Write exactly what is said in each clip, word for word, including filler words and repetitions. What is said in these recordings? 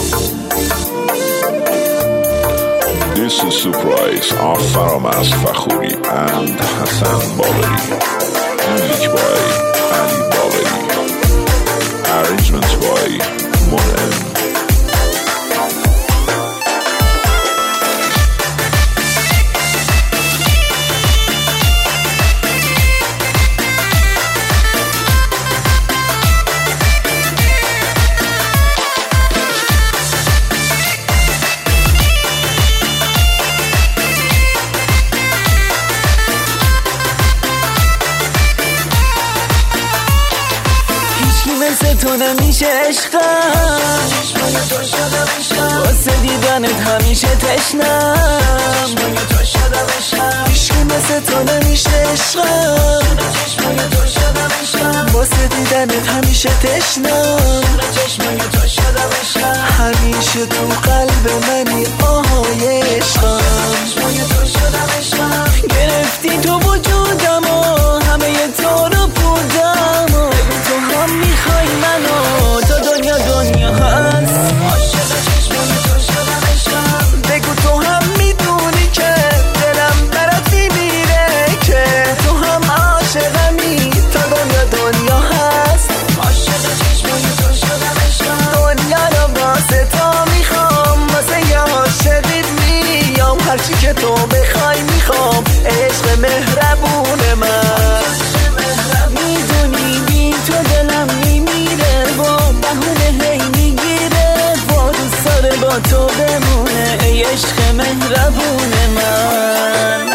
This is surprise of Faramas Fakhuri and Hassan Baleri. Music by Ali Baleri. Arrangement by Monen. مثل تو نمیشه عشقم، واسه دیدنت همیشه تشنم. هیچکی مثل تو نمیشه عشقم، واسه دیدنت همیشه تشنم. همیشه تو قلب منی آهای عشقم. گرفتی تو وجودم و همه تو رو بودم و تو هم میخوای منو تا دنیا دنیا هست. بگو تو هم میدونی که دلم برات میمیره، که تو هم عاشقمی تا دنیا دنیا هست. دنیا رو واسه تو میخوام، واسه یه عاشقیت میام. هرچی که تو بخوای میخوام، عشق مهربون من. میدونی بی تو دلم میمیره و بهونه هی میگیره و دوست داره با تو بمونه، ای عشق مهربون من.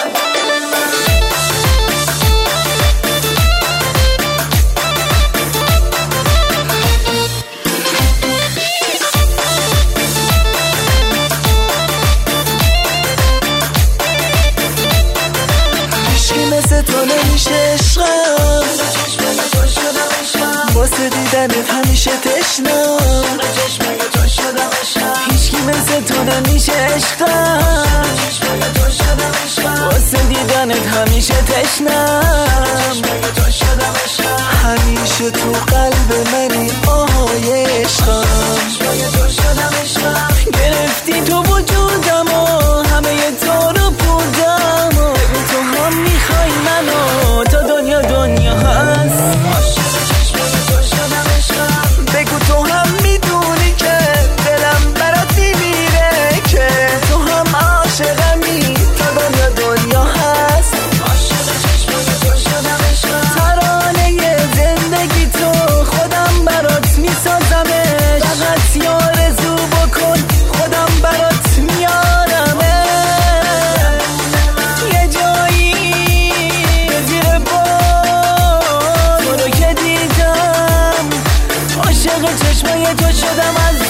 مثل تو نمیشه عشقم، واسه دیدنت همیشه تشنم. هیچکی مثل تو نمیشه عشقم، واسه دیدنت همیشه تشنم. همیشه تو قلب منی آهای عشقم. گرفتی تو وجودم و همه تو رو بودم و تو هم میخوای منو تا دنیا دنیا هست. بگو تو هم میدونی که دلم برات میمیره، که تو هم عاشقمی تا دنیا دنیا هست. ترانه زندگی تو خودم برات میسازمش، فقط یه آرزو بکن خودم برات میارمه. یه جایی زیر باد تو رو که دیدم، عاشق چشمای تو شدم. از